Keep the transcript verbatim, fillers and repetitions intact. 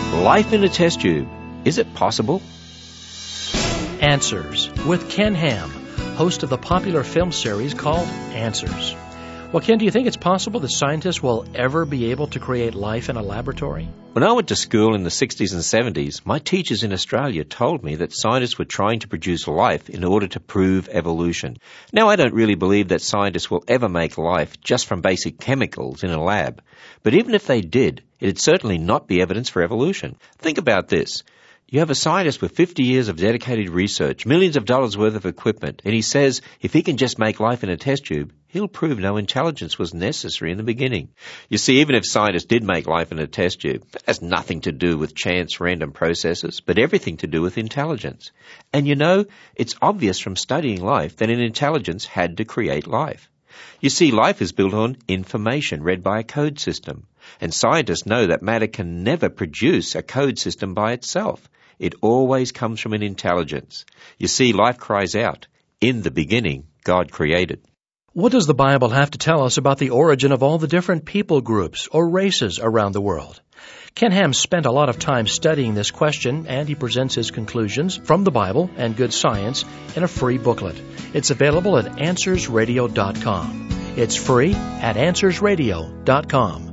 Life in a test tube. Is it possible? Answers with Ken Ham, host of the popular film series called Answers. Well, Ken, do you think it's possible that scientists will ever be able to create life in a laboratory? When I went to school in the sixties and seventies, my teachers in Australia told me that scientists were trying to produce life in order to prove evolution. Now, I don't really believe that scientists will ever make life just from basic chemicals in a lab. But even if they did, it'd certainly not be evidence for evolution. Think about this. You have a scientist with fifty years of dedicated research, millions of dollars worth of equipment, and he says if he can just make life in a test tube, he'll prove no intelligence was necessary in the beginning. You see, even if scientists did make life in a test tube, that has nothing to do with chance random processes, but everything to do with intelligence. And you know, it's obvious from studying life that an intelligence had to create life. You see, life is built on information read by a code system, and scientists know that matter can never produce a code system by itself. It always comes from an intelligence. You see, life cries out, "In the beginning, God created." What does the Bible have to tell us about the origin of all the different people groups or races around the world? Ken Ham spent a lot of time studying this question, and he presents his conclusions from the Bible and good science in a free booklet. It's available at answers radio dot com. It's free at answers radio dot com.